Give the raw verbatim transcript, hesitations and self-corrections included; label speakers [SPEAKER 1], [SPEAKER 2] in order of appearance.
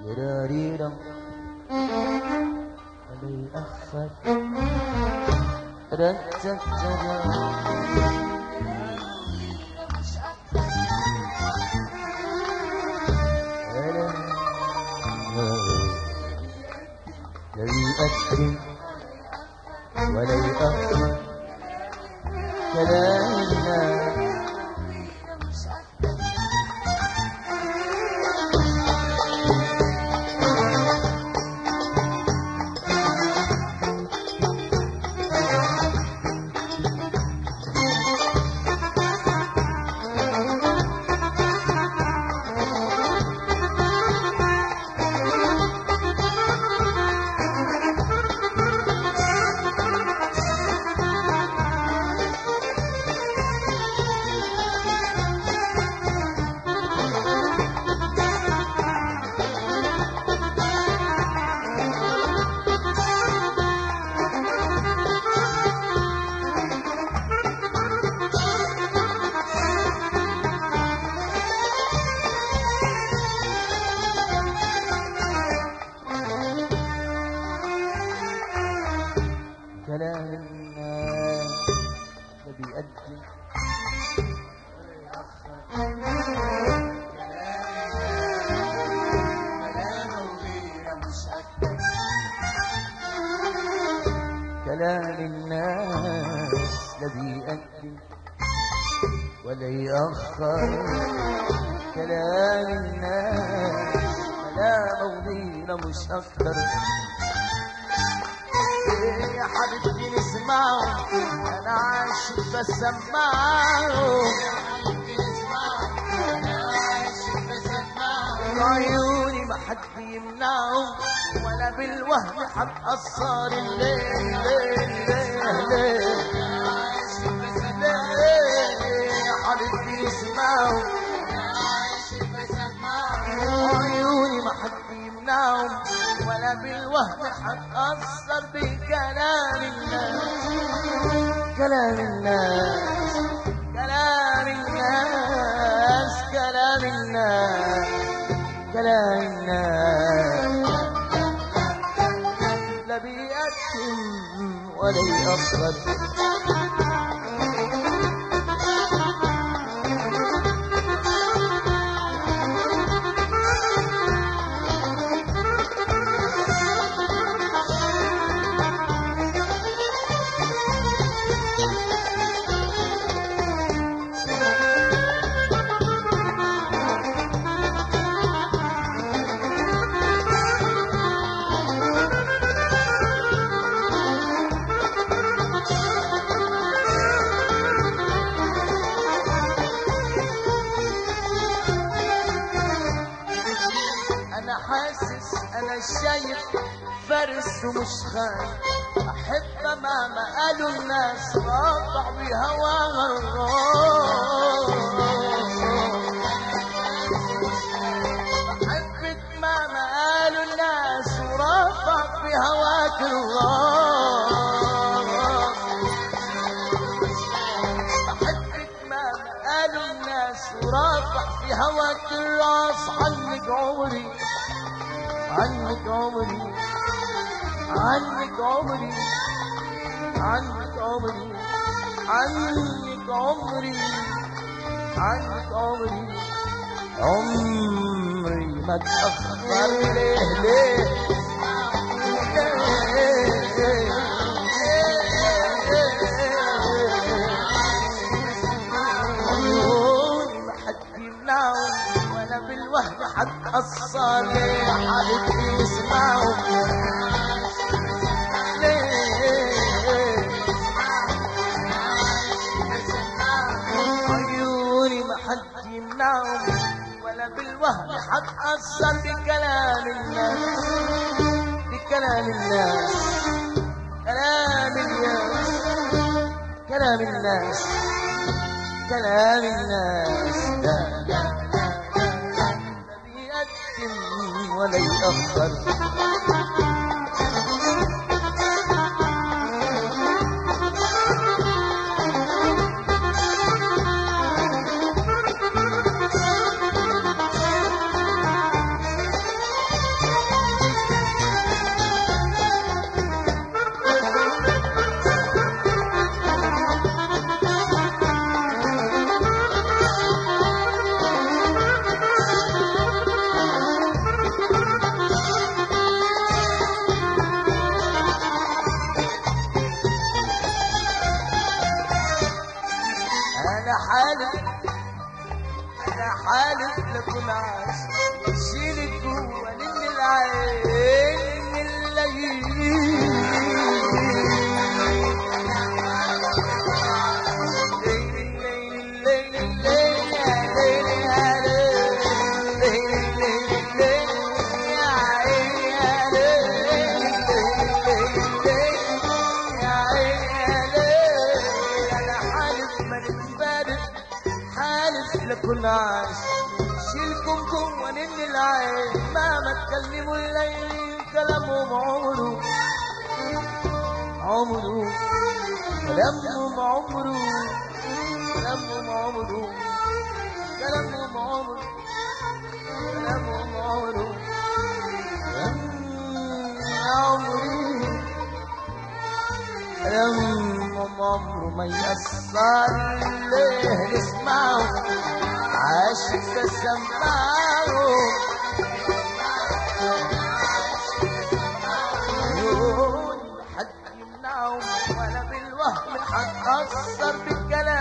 [SPEAKER 1] دراريرم ولا يأخر رتتترا لا يأكل ولا يأخر كلامنا كلام الناس ده بيأدي كلام الناس لا بيأدي ولا يأخر كلام الناس كلام وغيره مش أكتر يا حبيبتي نسمعه انا عاشق بسمعه عيوني ما حد يمنعه ولا بالوهم حتأثر الليل ليل ليل يا حبيبتي نسمعه عيوني ما حد يمنعه ولا بالوهم حتأثر بكلام الناس كلام الناس كلام الناس كلام الناس كلام الناس لا بيأتم ولا يأخر حاسس انا شايف فرس ومش خايف احب مهما قالوا الناس رافع بهواها الراس احبك مهما قالوا الناس ورافع بهواك الراس احبك مهما قالوا الناس ورافع بهواك الراس عنك عمري عنك عمري عنك عمري عنك عمري عنك عمري عنك عمري عمري ما تأخر ليه ليه عيوني ما حد يمنعهم ولا بالوهم حتأثر ليه يا حبيبتي اسمعوا ليه عيوني ما حد يمنعهم ولا بالوهم حتأثر بكلام الناس بكلام الناس كلام الناس كلام الناس كلام الناس لا لا ولا يأخر يكون عاش شيلكم جوا نن العين مهما تكلموا الليل كلامهم عمره عمره كلامهم عمره كلامهم عمره كلامهم عمره كلامهم عمره عمري كلامهم عمره ما يأثر ليه نسمعه عاشق تسمعه عيوني حد يمنعهم ولا بالوهم حد أثر بالكلام